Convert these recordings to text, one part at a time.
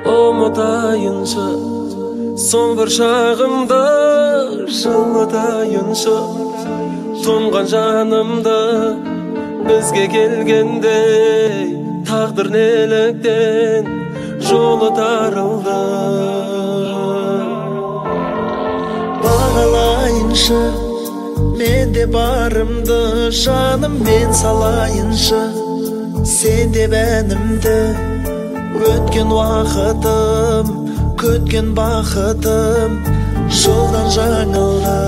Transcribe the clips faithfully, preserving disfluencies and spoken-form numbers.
Ұмытайыншы сол бір шағымды, жылытайыншы тұнған жанымды. Бізге келгендей тағдыр неліктен жолы тарылды. Бағалайыншы мен де барымды, жаным мен салайыншы сен де бәнімді. Өткен уақытым, көткен бақытым жолдан жаңылды.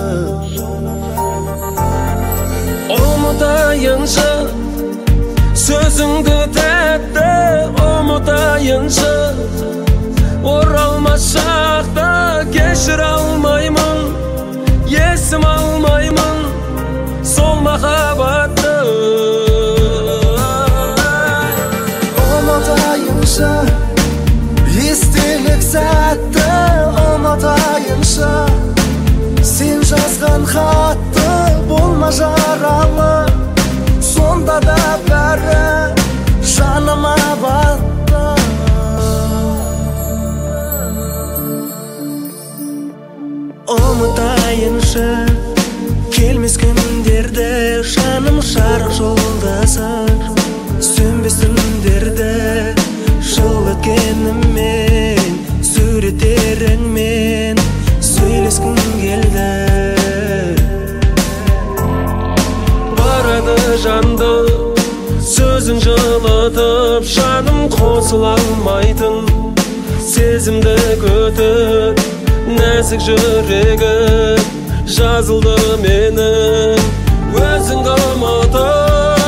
Ұмытайыншы сөзіңді тәтті, ұмытайыншы оралмас шақты кешіре алмаймын, есім алмаймын сол махаббатты. Ұмытайыншы естелік сәтті, ұмытайыншы сен жазған хатты, болма жаралы сонда да бәрі жаныма батты. Ұмытайыншы келмес күндерді, жаным жарық жолдасы сөнбес түндерді, жыл өткенімен суреттеріңмен сөйлескім келді. Барады жанды сөзің жылытып, жаным қосыла алмайтын сезімді көтіп, нәзік жүрегім жазылды менің өзіңді ұмытып.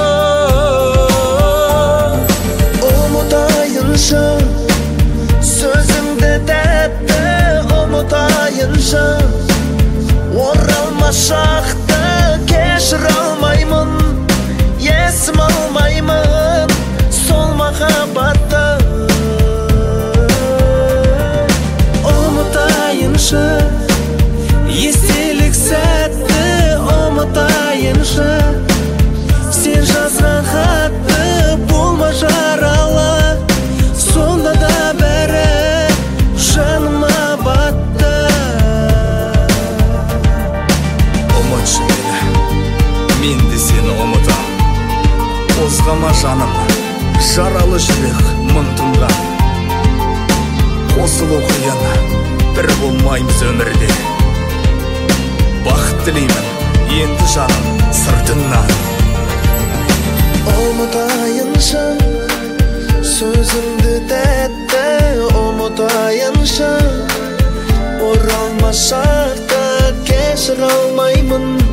Ұмытайыншы сөзіңді тәтті, ұмытайыншы оралмас шақты кешіре алмаймын, есім алмаймын сол махаббатты. Ұмытайыншы естелік сәтті, ұмытайыншы сен жазған хатты, болма жаралы сонда да бәрі жаныма батты. Ұмытшы мені, мен де сені ұмытам. Қозғама жаным, жаралы жүрек мың тұнған. Қосылу қиын, бір болмаймыз өмірде. Бақыт тілеймін енді жаным сыртыңнан. Ұмытайыншы сөзіңді тәтті, ұмытайыншы оралмас шақты кешіре алмаймын